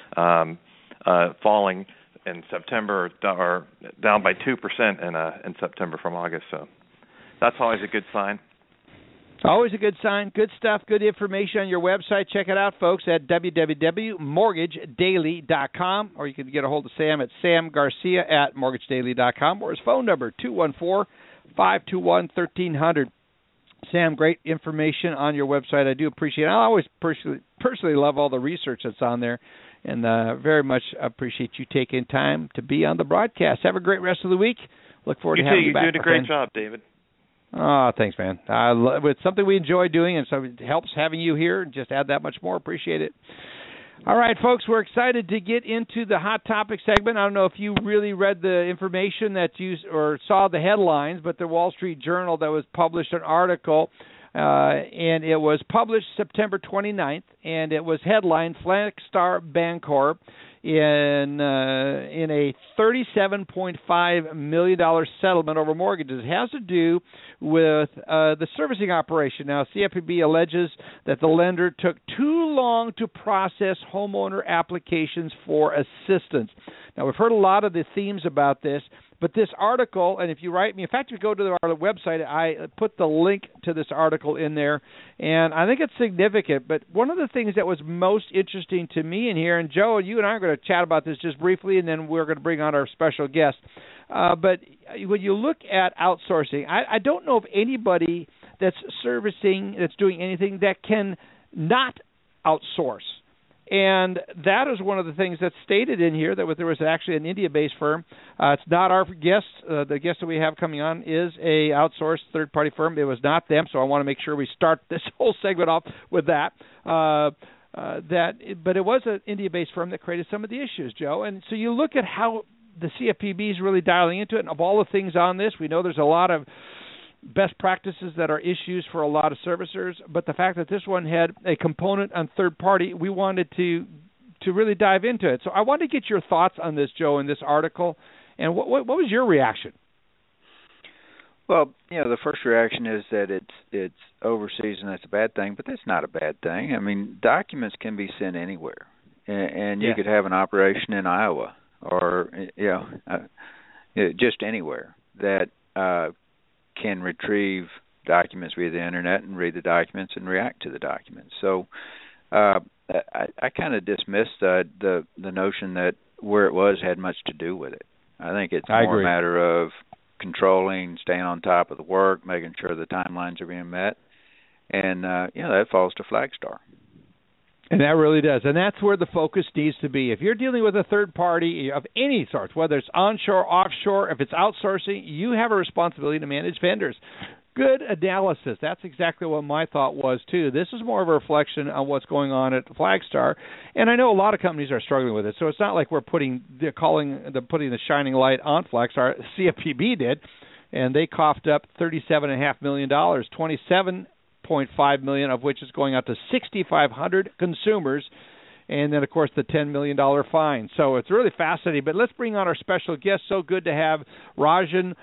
falling in September, or down by 2% in September from August. So that's always a good sign. Always a good sign. Good stuff, good information on your website. Check it out, folks, at www.mortgagedaily.com, or you can get a hold of Sam at samgarcia@mortgagedaily.com, or his phone number, 214-521-1300. Sam, great information on your website. I do appreciate it. I always personally love all the research that's on there, and very much appreciate you taking time to be on the broadcast. Have a great rest of the week. Look forward to having you back. You're doing a great job, David. Oh, thanks, man. It's something we enjoy doing, and so it helps having you here. Just add that much more. Appreciate it. All right, folks, we're excited to get into the Hot Topic segment. I don't know if you really read the information or saw the headlines, but the Wall Street Journal that was published an article, and it was published September 29th, and it was headlined Flagstar Bancorp in a $37.5 million settlement over mortgages. It has to do with the servicing operation. Now, CFPB alleges that the lender took too long to process homeowner applications for assistance. Now, we've heard a lot of the themes about this, but this article, and if you write me, in fact, if you go to our website, I put the link to this article in there, and I think it's significant. But one of the things that was most interesting to me in here, and Joe, you and I are going to chat about this just briefly, and then we're going to bring on our special guest. But when you look at outsourcing, I don't know of anybody that's servicing, that's doing anything that can not outsource. And that is one of the things that's stated in here, that there was actually an India-based firm. It's not our guest. The guest that we have coming on is a outsourced third-party firm. It was not them, so I want to make sure we start this whole segment off with that. But it was an India-based firm that created some of the issues, Joe. And so you look at how the CFPB is really dialing into it. And of all the things on this, we know there's a lot of best practices that are issues for a lot of servicers, but the fact that this one had a component on third party, we wanted to really dive into it. So I wanted to get your thoughts on this, Joe, in this article, and what was your reaction? Well, the first reaction is that it's overseas and that's a bad thing, but that's not a bad thing. I mean, documents can be sent anywhere, and you could have an operation in Iowa or just anywhere that can retrieve documents via the internet and read the documents and react to the documents. So I kind of dismissed the notion that where it was had much to do with it. I think it's more a matter of controlling, staying on top of the work, making sure the timelines are being met, and that falls to Flagstar. And that really does. And that's where the focus needs to be. If you're dealing with a third party of any sort, whether it's onshore, offshore, if it's outsourcing, you have a responsibility to manage vendors. Good analysis. That's exactly what my thought was, too. This is more of a reflection on what's going on at Flagstar. And I know a lot of companies are struggling with it, so it's not like we're putting the shining light on Flagstar. CFPB did, and they coughed up $37.5 million, $27.5 million of which is going out to 6,500 consumers, and then, of course, the $10 million fine. So it's really fascinating. But let's bring on our special guest. So good to have Rajan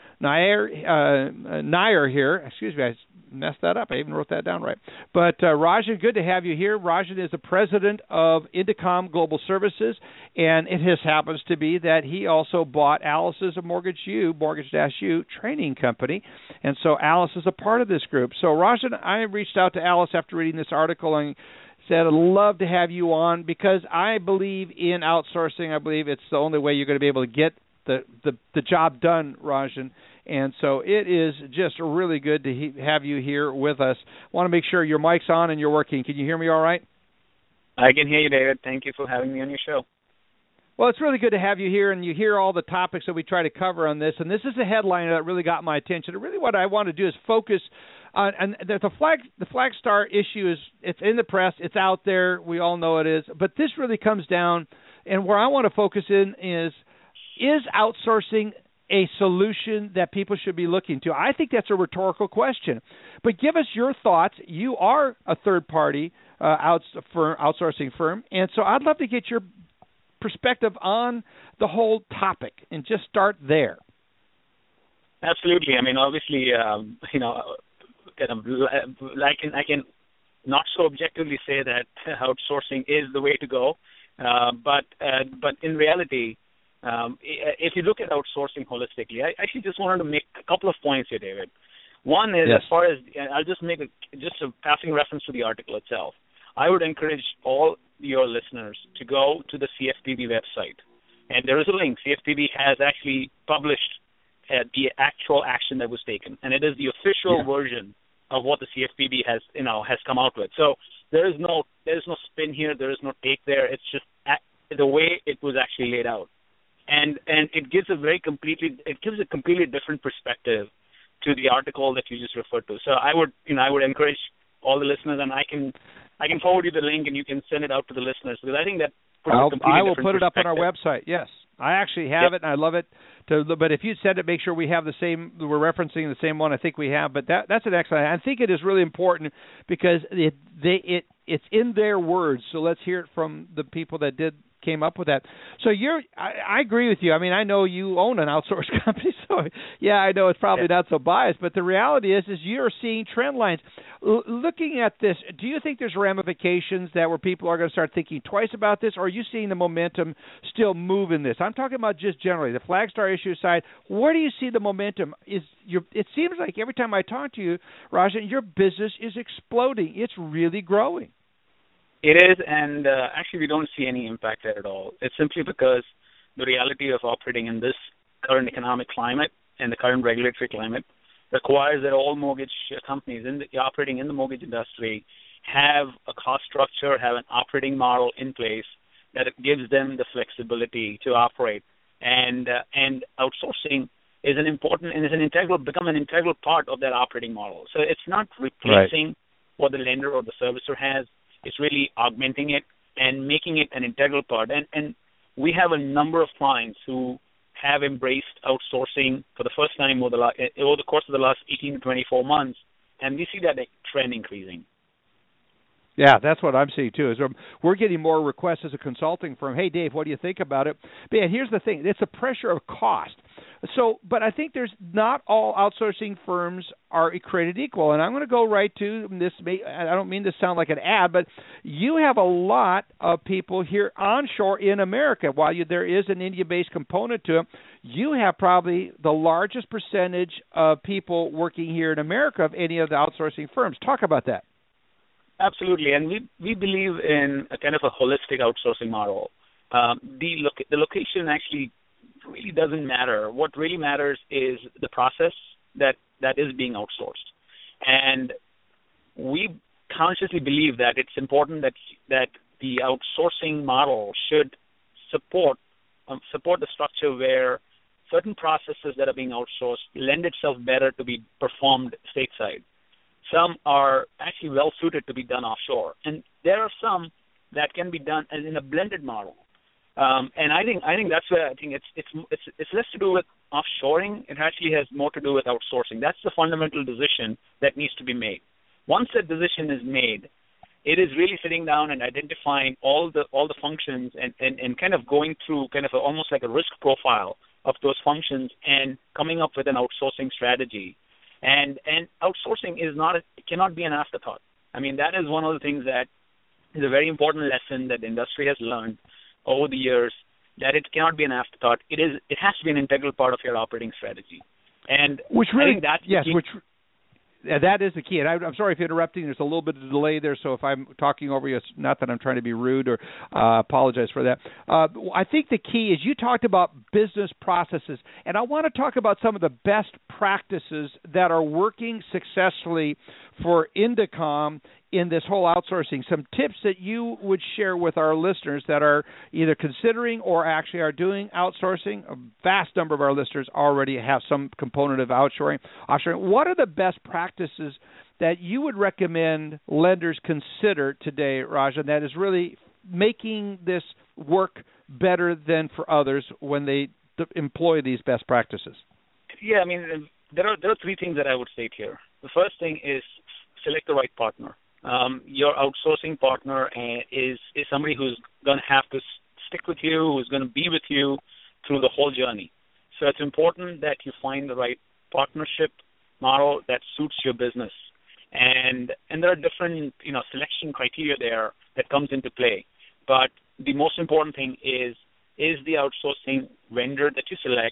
Nair here. Excuse me, I messed that up. I even wrote that down right. But Rajan, good to have you here. Rajan is the president of Indicom Global Services, and it just happens to be that he also bought Alice's Mortgage-U training company, and so Alice is a part of this group. So Rajan, I reached out to Alice after reading this article and said, I'd love to have you on because I believe in outsourcing. I believe it's the only way you're going to be able to get the job done, Rajan. And so it is just really good to have you here with us. I want to make sure your mic's on and you're working. Can you hear me all right? I can hear you, David. Thank you for having me on your show. Well, it's really good to have you here, and you hear all the topics that we try to cover on this. And this is a headline that really got my attention. And really what I want to do is focus on and the Flagstar issue. It's in the press. It's out there. We all know it is. But this really comes down, and where I want to focus in is outsourcing a solution that people should be looking to? I think that's a rhetorical question. But give us your thoughts. You are a third-party outsourcing firm, and so I'd love to get your perspective on the whole topic and just start there. Absolutely. I mean, obviously, I can not so objectively say that outsourcing is the way to go, but in reality, if you look at outsourcing holistically, I actually just wanted to make a couple of points here, David. One is, yes, as far as I'll just make a passing reference to the article itself. I would encourage all your listeners to go to the CFPB website, and there is a link. CFPB has actually published the actual action that was taken, and it is the official version of what the CFPB has come out with. So there is no spin here. There is no take there. It's just the way it was actually laid out. And it gives a completely different perspective to the article that you just referred to. So I would encourage all the listeners, and I can forward you the link, and you can send it out to the listeners, because I think that I will put it up on our website. Yes, I actually have it, and I love it. But if you send it, make sure we have the same. We're referencing the same one. I think we have. But that's an excellent. I think it is really important because it's in their words. So let's hear it from the people that came up with that. So I agree with you. I mean, I know you own an outsourced company, so yeah, I know it's probably not so biased, but the reality is you're seeing trend lines. Looking at this, do you think there's ramifications where people are going to start thinking twice about this, or are you seeing the momentum still move in this? I'm talking about just generally, the Flagstar issue aside, where do you see the momentum? It seems like every time I talk to you, Rajan, your business is exploding. It's really growing. It is, and actually we don't see any impact there at all. It's simply because the reality of operating in this current economic climate and the current regulatory climate requires that all mortgage companies operating in the mortgage industry have a cost structure, have an operating model in place that gives them the flexibility to operate. And outsourcing is become an integral part of that operating model. So it's not replacing what the lender or the servicer has. It's really augmenting it and making it an integral part. And we have a number of clients who have embraced outsourcing for the first time over the course of the last 18 to 24 months, and we see that trend increasing. Yeah, that's what I'm seeing, too. Is we're getting more requests as a consulting firm. Hey, Dave, what do you think about it? But here's the thing. It's a pressure of cost. But I think there's not all outsourcing firms are created equal. And I'm going to go right to this. I don't mean to sound like an ad, but you have a lot of people here onshore in America. While there is an India-based component to it, you have probably the largest percentage of people working here in America of any of the outsourcing firms. Talk about that. Absolutely, and we believe in a kind of a holistic outsourcing model. The location actually really doesn't matter. What really matters is the process that is being outsourced, and we consciously believe that it's important that the outsourcing model should support the structure where certain processes that are being outsourced lend itself better to be performed stateside. Some are actually well suited to be done offshore, and there are some that can be done as in a blended model. And I think that's where I think it's less to do with offshoring. It actually has more to do with outsourcing. That's the fundamental decision that needs to be made. Once that decision is made, it is really sitting down and identifying all the functions and kind of going through kind of almost like a risk profile of those functions and coming up with an outsourcing strategy. And outsourcing cannot be an afterthought. I mean, that is one of the things that is a very important lesson that the industry has learned over the years, that it cannot be an afterthought. It has to be an integral part of your operating strategy. And which really, I think that's yes, which that is the key. And I'm sorry if interrupting. There's a little bit of delay there, so if I'm talking over you, it's not that I'm trying to be rude or apologize for that. I think the key is you talked about business processes, and I want to talk about some of the best practices that are working successfully for Indicom in this whole outsourcing. Some tips that you would share with our listeners that are either considering or actually are doing outsourcing. A vast number of our listeners already have some component of offshoring. What are the best practices that you would recommend lenders consider today, Rajan, that is really making this work better than for others when they employ these best practices? Yeah, I mean, there are three things that I would state here. The first thing is select the right partner. Your outsourcing partner is somebody who's going to have to stick with you, who's going to be with you through the whole journey. So it's important that you find the right partnership model that suits your business. And there are different, selection criteria there that comes into play. But the most important thing is the outsourcing vendor that you select,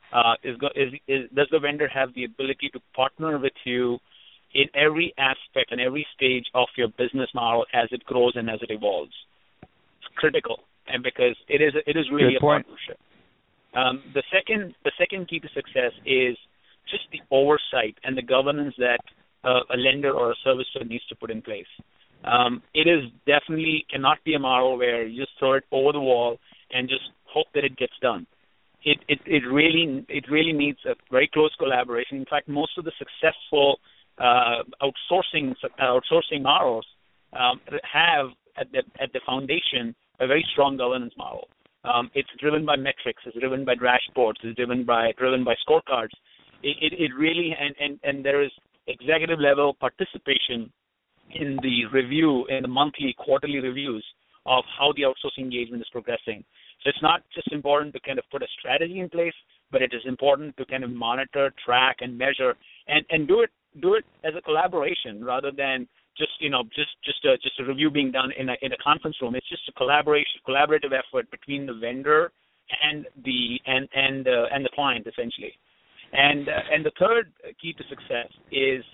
does the vendor have the ability to partner with you in every aspect and every stage of your business model as it grows and as it evolves? It's critical, and because it is really a partnership. The second key to success is just the oversight and the governance that a lender or a servicer needs to put in place. It is definitely cannot be a model where you just throw it over the wall and just hope that it gets done. It really needs a very close collaboration. In fact, most of the successful outsourcing models have at the foundation a very strong governance model. It's driven by metrics, it's driven by dashboards, it's driven by scorecards. It really and there is executive level participation in the review, in the monthly, quarterly reviews of how the outsourcing engagement is progressing. So it's not just important to kind of put a strategy in place, but it is important to kind of monitor, track, and measure, and do it as a collaboration rather than just a review being done in a conference room. It's just a collaborative effort between the vendor and the client essentially. And the third key to success is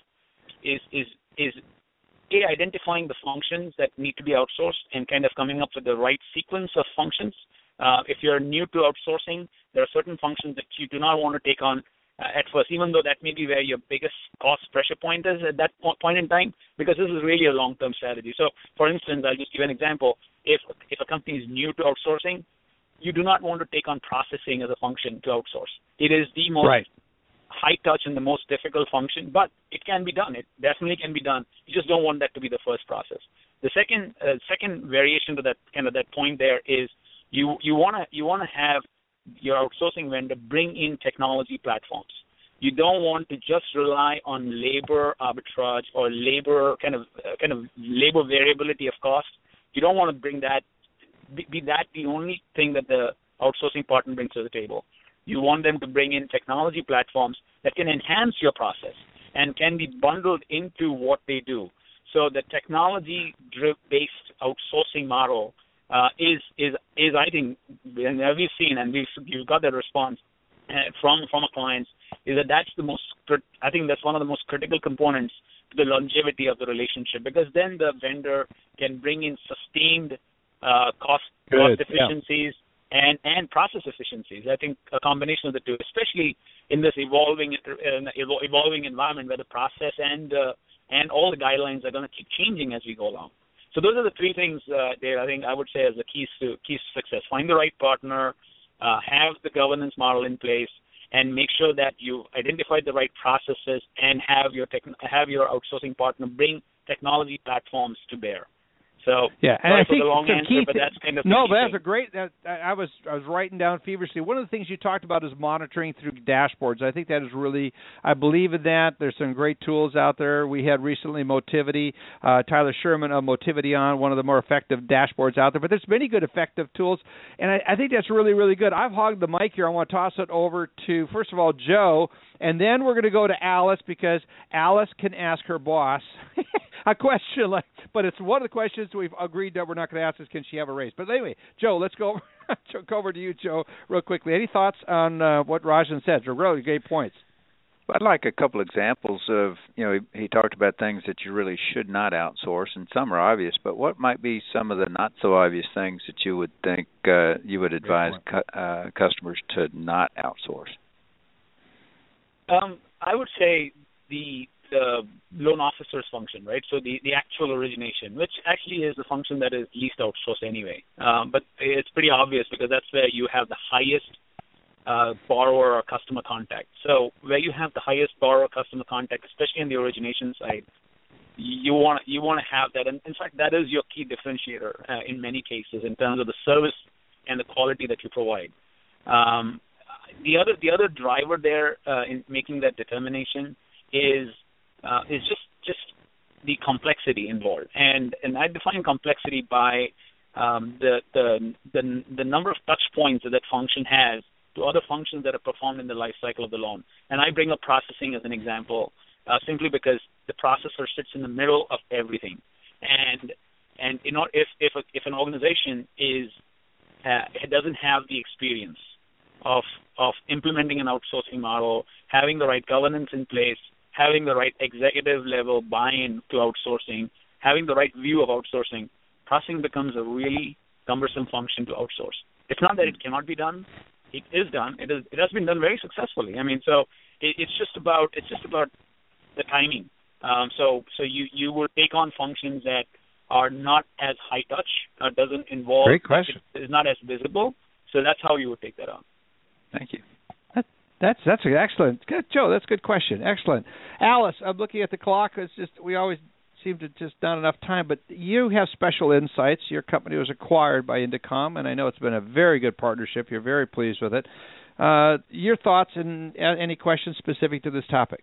identifying the functions that need to be outsourced and kind of coming up with the right sequence of functions. If you're new to outsourcing, there are certain functions that you do not want to take on at first, even though that may be where your biggest cost pressure point is at that point in time, because this is really a long-term strategy. So, for instance, I'll just give an example. If a company is new to outsourcing, you do not want to take on processing as a function to outsource. It is the most high touch and the most difficult function, but it can be done. It definitely can be done. You just don't want that to be the first process. The second variation to that point there is you want to have your outsourcing vendor bring in technology platforms. You don't want to just rely on labor arbitrage or labor kind of labor variability of cost. You don't want to bring that be that the only thing that the outsourcing partner brings to the table. You want them to bring in technology platforms that can enhance your process and can be bundled into what they do. So the technology-based outsourcing model is I think, and we've seen, and we've got that response from our clients, is that's I think that's one of the most critical components to the longevity of the relationship, because then the vendor can bring in sustained cost efficiencies and process efficiencies. I think a combination of the two, especially in this evolving environment where the process and all the guidelines are going to keep changing as we go along. So those are the three things, Dave, I think I would say as the keys to success. Find the right partner, have the governance model in place, and make sure that you've identified the right processes and have your outsourcing partner bring technology platforms to bear. So yeah, and I think the long answer, but that's kind of the key that's thing. a great. I was writing down feverishly. One of the things you talked about is monitoring through dashboards. I think that is really. I believe in that. There's some great tools out there. We had recently Motivity, Tyler Sherman of Motivity on one of the more effective dashboards out there. But there's many good effective tools, and I think that's really, really good. I've hogged the mic here. I want to toss it over to first of all Joe, and then we're going to go to Alice because Alice can ask her boss a question. But it's one of the questions we've agreed that we're not going to ask is, can she have a raise? But anyway, Joe, let's go over to you, Joe, real quickly. Any thoughts on what Rajan said? They're really great points. Well, I'd like a couple examples of, he talked about things that you really should not outsource, and some are obvious, but what might be some of the not so obvious things that you would think you would advise customers to not outsource? I would say the loan officer's function, right? So the actual origination, which actually is the function that is least outsourced anyway. But it's pretty obvious because that's where you have the highest borrower or customer contact. So where you have the highest borrower customer contact, especially on the origination side, you want to have that. And in fact, that is your key differentiator in many cases in terms of the service and the quality that you provide. The other driver there in making that determination is just the complexity involved, and I define complexity by the number of touch points that function has to other functions that are performed in the life cycle of the loan. And I bring up processing as an example, simply because the processor sits in the middle of everything. And if an organization doesn't have the experience of implementing an outsourcing model, having the right governance in place, having the right executive level buy-in to outsourcing, having the right view of outsourcing, processing becomes a really cumbersome function to outsource. It's not that it cannot be done; it is done. It has been done very successfully. I mean, so it's just about the timing. So you will take on functions that are not as high touch, doesn't involve. Great question. Is not as visible. So that's how you would take that on. Thank you. That's excellent. Good, Joe. That's a good question. Excellent. Alice, I'm looking at the clock. It's just we always seem to just not enough time, but you have special insights. Your company was acquired by Indicom, and I know it's been a very good partnership. You're very pleased with it. Your thoughts and any questions specific to this topic?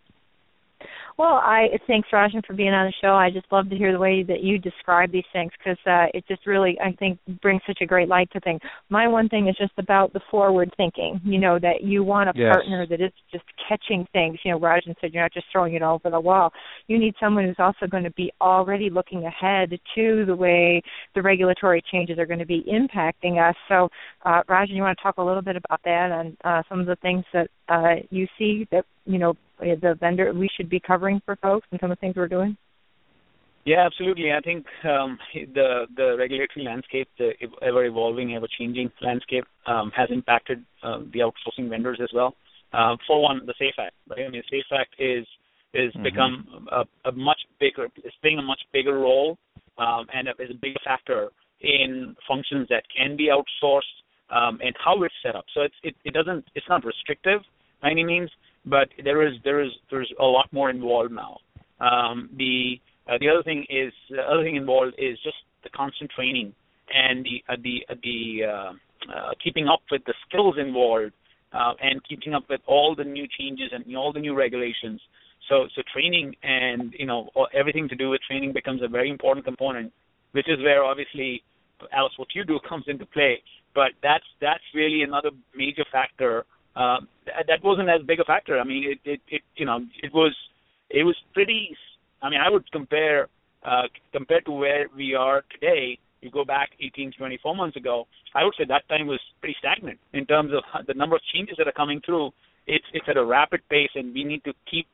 Well, thanks, Rajan, for being on the show. I just love to hear the way that you describe these things because it just really, I think, brings such a great light to things. My one thing is just about the forward thinking, that you want a partner that is just catching things. Rajan said you're not just throwing it over the wall. You need someone who's also going to be already looking ahead to the way the regulatory changes are going to be impacting us. So, Rajan, you want to talk a little bit about that and some of the things that you see that, the vendor we should be covering for folks and some of the things we're doing? Yeah, absolutely. I think the regulatory landscape, the ever-evolving, ever-changing landscape has impacted the outsourcing vendors as well. For one, the SAFE Act, right? I mean, the SAFE Act is become a much bigger, it's playing a much bigger role and is a big factor in functions that can be outsourced and how it's set up. So it's not restrictive by any means, but there's a lot more involved now. The other thing involved is just the constant training and the keeping up with the skills involved and keeping up with all the new changes and all the new regulations. So training and everything to do with training becomes a very important component, which is where obviously, Alice, what you do comes into play. But that's really another major factor. That wasn't as big a factor. I mean, it was pretty. I mean, I would compare to where we are today. You go back 18 to 24 months ago, I would say that time was pretty stagnant in terms of the number of changes that are coming through. It's at a rapid pace, and we need to keep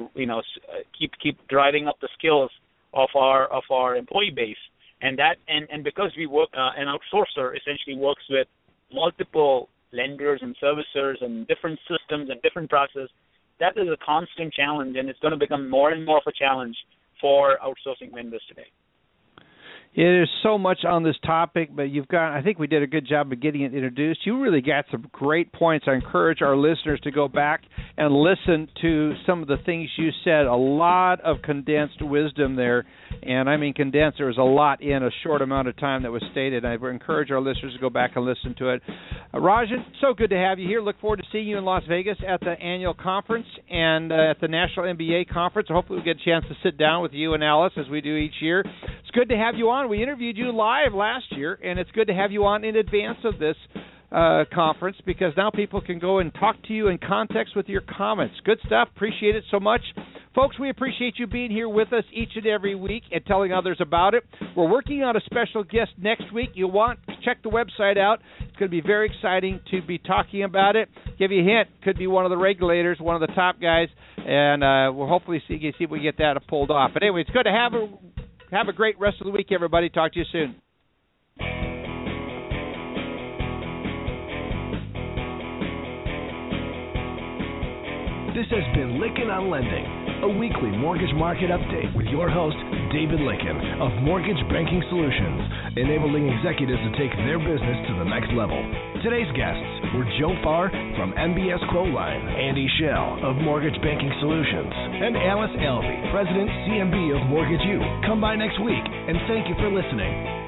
driving up the skills of our employee base. And because we work, an outsourcer essentially works with multiple lenders and servicers and different systems and different processes, that is a constant challenge, and it's going to become more and more of a challenge for outsourcing vendors today. It is so much on this topic, but I think we did a good job of getting it introduced. You really got some great points. I encourage our listeners to go back and listen to some of the things you said. A lot of condensed wisdom there, and I mean condensed. There was a lot in a short amount of time that was stated. I encourage our listeners to go back and listen to it. Rajan, so good to have you here. Look forward to seeing you in Las Vegas at the annual conference and at the National MBA conference. Hopefully we'll get a chance to sit down with you and Alice as we do each year. It's good to have you on. We interviewed you live last year, and it's good to have you on in advance of this conference because now people can go and talk to you in context with your comments. Good stuff. Appreciate it so much. Folks, we appreciate you being here with us each and every week and telling others about it. We're working on a special guest next week. You'll want to check the website out. It's going to be very exciting to be talking about it. Give you a hint. Could be one of the regulators, one of the top guys, and we'll hopefully see if we get that pulled off. But anyway, it's good to have a great rest of the week, everybody. Talk to you soon. This has been Lykken on Lending, a weekly mortgage market update with your host, David Lykken of Mortgage Banking Solutions, enabling executives to take their business to the next level. Today's guests were Joe Farr from MBS Quoteline, Andy Schell of Mortgage Banking Solutions, and Alice Alvey, President, CMB of Mortgage U. Come by next week, and thank you for listening.